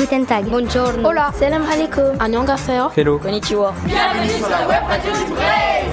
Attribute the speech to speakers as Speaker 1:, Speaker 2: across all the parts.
Speaker 1: Guten Tag.
Speaker 2: Buongiorno.
Speaker 3: Hola.
Speaker 2: Salam alaikum.
Speaker 3: Annyeonghaseyo.
Speaker 4: Hello.
Speaker 2: Konnichiwa.
Speaker 5: Bienvenue sur la web radio du Bray.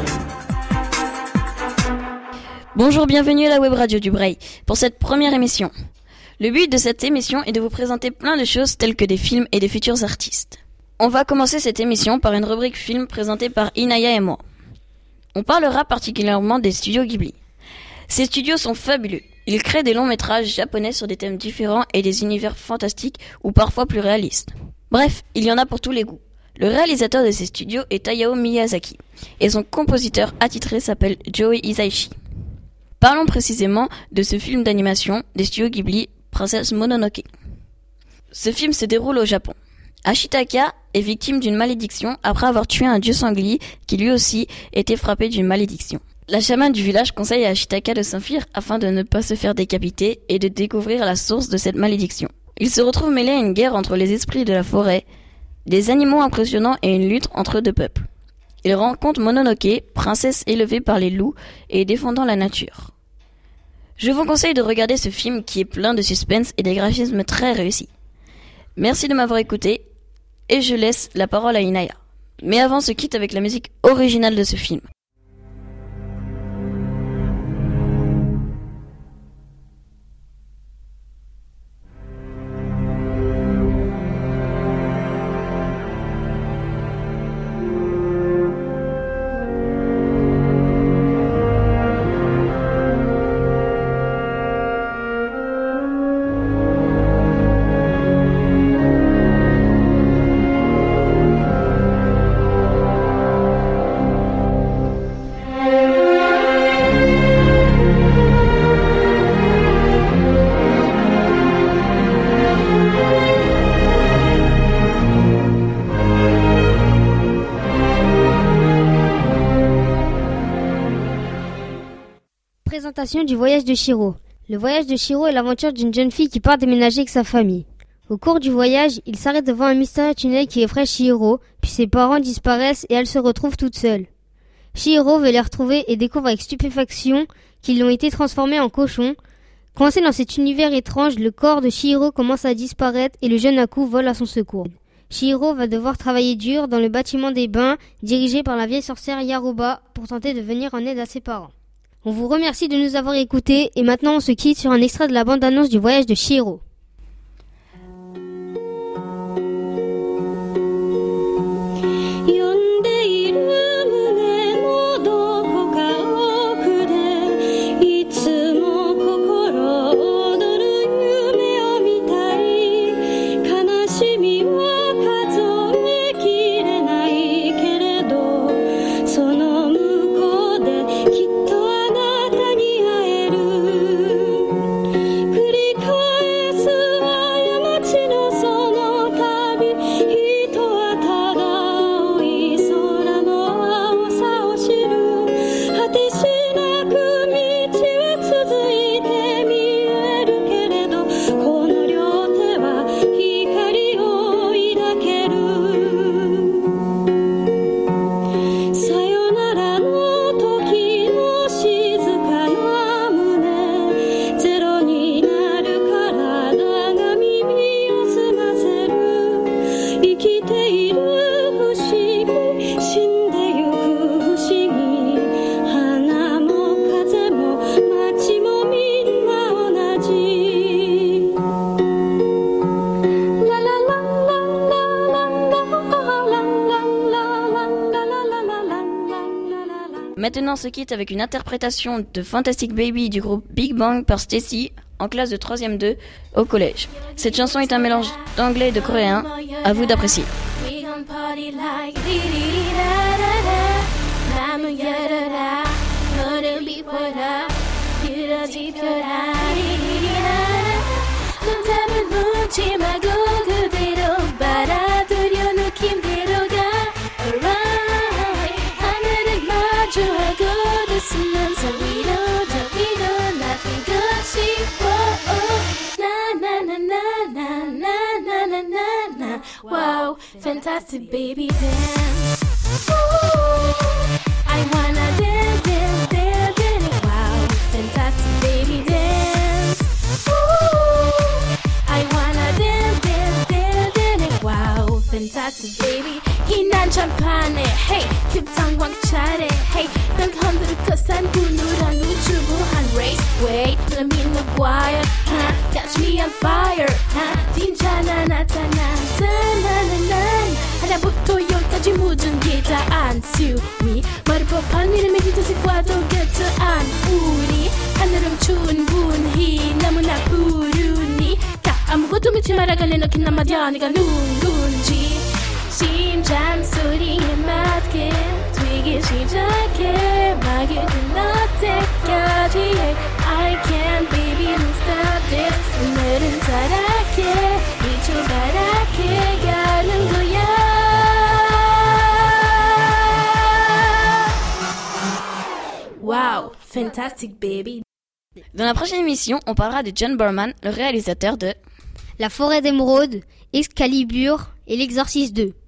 Speaker 2: Bonjour, bienvenue à la web radio du Bray pour cette première émission. Le but de cette émission est de vous présenter plein de choses telles que des films et des futurs artistes. On va commencer cette émission par une rubrique film présentée par Inaya et moi. On parlera particulièrement des studios Ghibli. Ces studios sont fabuleux. Ils créent des longs métrages japonais sur des thèmes différents et des univers fantastiques ou parfois plus réalistes. Bref, il y en a pour tous les goûts. Le réalisateur de ces studios est Hayao Miyazaki et son compositeur attitré s'appelle Joe Hisaishi. Parlons précisément de ce film d'animation des studios Ghibli, Princesse Mononoke. Ce film se déroule au Japon. Ashitaka est victime d'une malédiction après avoir tué un dieu sanglier qui lui aussi était frappé d'une malédiction. La chamane du village conseille à Ashitaka de s'enfuir afin de ne pas se faire décapiter et de découvrir la source de cette malédiction. Il se retrouve mêlé à une guerre entre les esprits de la forêt, des animaux impressionnants et une lutte entre deux peuples. Il rencontre Mononoke, princesse élevée par les loups et défendant la nature. Je vous conseille de regarder ce film qui est plein de suspense et des graphismes très réussis. Merci de m'avoir écouté et je laisse la parole à Inaya. Mais avant, on se quitte avec la musique originale de ce film.
Speaker 1: Présentation du voyage de Chihiro. Le voyage de Chihiro est l'aventure d'une jeune fille qui part déménager avec sa famille. Au cours du voyage, il s'arrête devant un mystérieux tunnel qui effraie Chihiro, puis ses parents disparaissent et elle se retrouve toute seule. Chihiro veut les retrouver et découvre avec stupéfaction qu'ils ont été transformés en cochons. Coincé dans cet univers étrange, le corps de Chihiro commence à disparaître et le jeune Aku vole à son secours. Chihiro va devoir travailler dur dans le bâtiment des bains dirigé par la vieille sorcière Yaruba pour tenter de venir en aide à ses parents. On vous remercie de nous avoir écoutés et maintenant on se quitte sur un extrait de la bande-annonce du voyage de Chihiro.
Speaker 2: Maintenant, on se quitte avec une interprétation de Fantastic Baby du groupe Big Bang par Stacy en classe de 3e 2 au collège. Cette chanson est un mélange d'anglais et de coréen. À vous d'apprécier.
Speaker 6: Wow, fantastic baby dance. Ooh, I wanna dance, dance, dance, dance. Wow, fantastic baby dance. Ooh, I wanna dance, dance, dance, dance. 한참판에 hey 급탕 왕차례 hey 난 건드릴 산 분노란 우주부한 race wait let me know why catch me on fire 진짜나 나타나 나나나난 하나부터 열까지 모든 게 다 안수위 말을 법한 이름의 뒤통수과도 곁안 우리 하늘은 충분히 너무나 부르니 다 아무것도 묻지 말아갈래 넣긴 한마디야 네가 누군지 심장 소리에 맞게 뛰기 시작해 막이 끝날 때까지 I can't baby don't stop this 오늘은 살아게 미쳐바라게 가는 거야. Wow, fantastic baby.
Speaker 2: Dans la prochaine émission, on parlera de John Barrowman, le réalisateur de
Speaker 1: La forêt d'émeraude, Excalibur et l'Exorciste 2.